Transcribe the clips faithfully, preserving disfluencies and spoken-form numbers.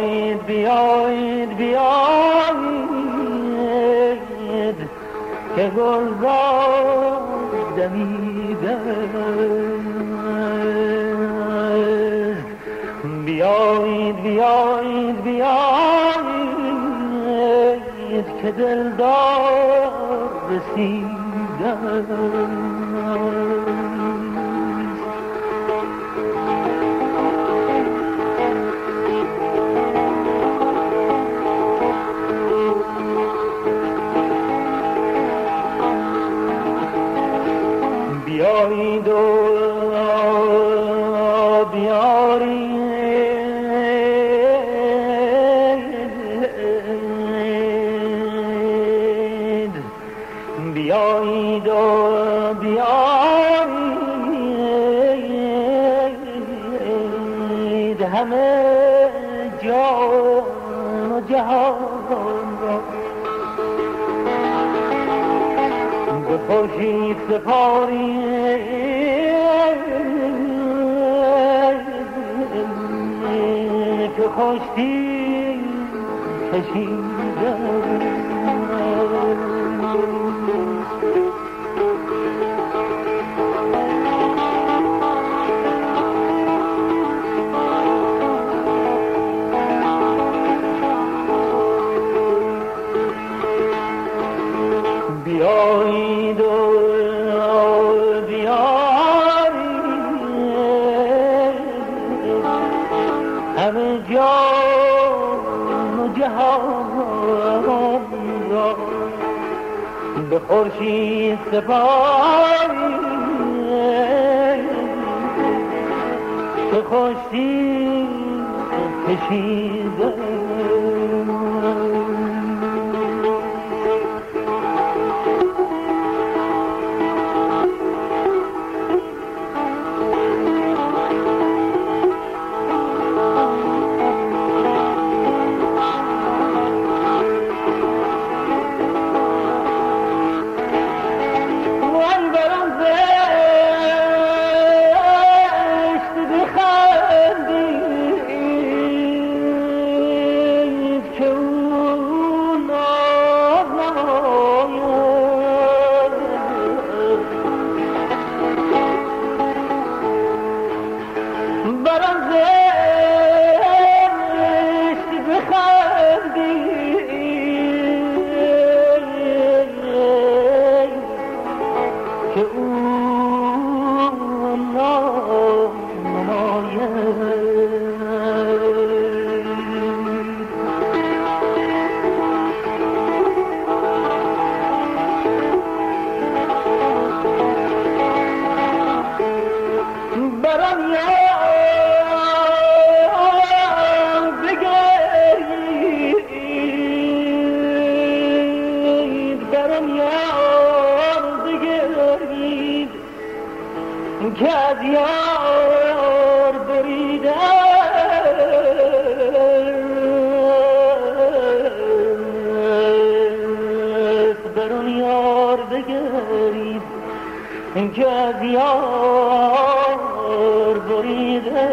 بیایید بیایید بیایید که گلزار دمیده بیایید بیایید بیایید که دلدار رسیده بیایید و بیارید بیایید و بیارید همه جان و جهان را به خورشید سپارید که خوشتی کشیده بیایید و بیارید همه جان و جهان را به خورشید سپارید که خوشی کشیده که از یار بریده برون یار بگرید که از یار بریده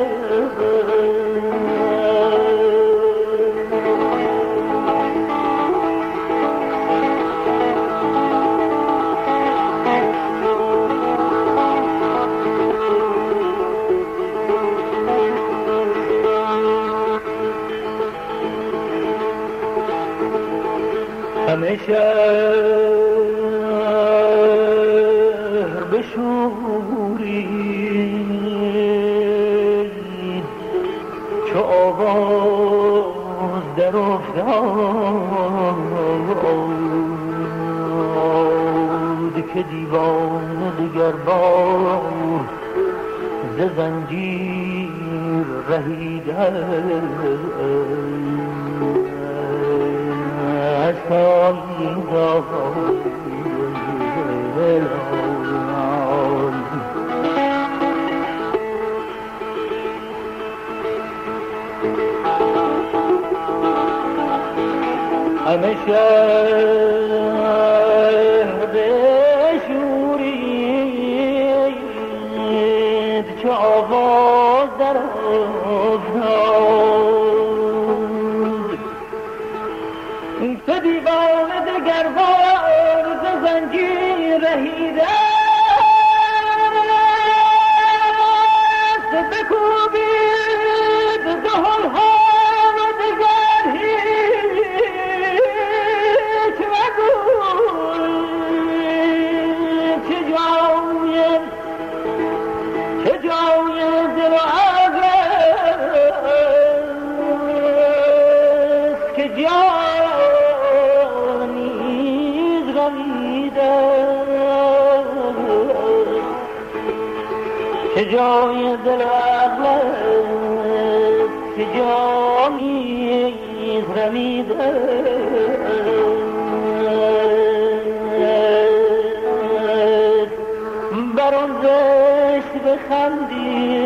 همه شهر بشورید چو آواز در افتاد که دیوانه دگر بار ز زنجیر رهیده همه شهر بشورید چه آواز در افتاد جانیز رمیده که جای دل عقلت که جانیز رمیده بر آن زشت بخندی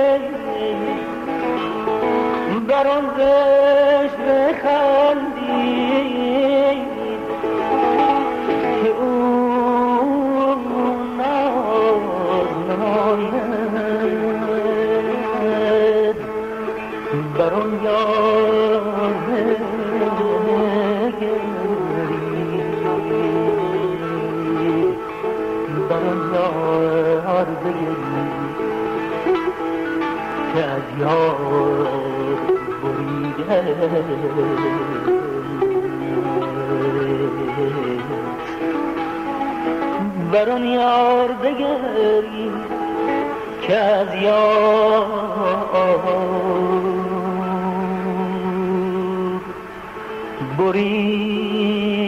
بر آن زشت بخندی که او ناز نماید بر آن یار بگری بر آن یار بگری که از یار بریده بر آن یار بگری که از یار بریده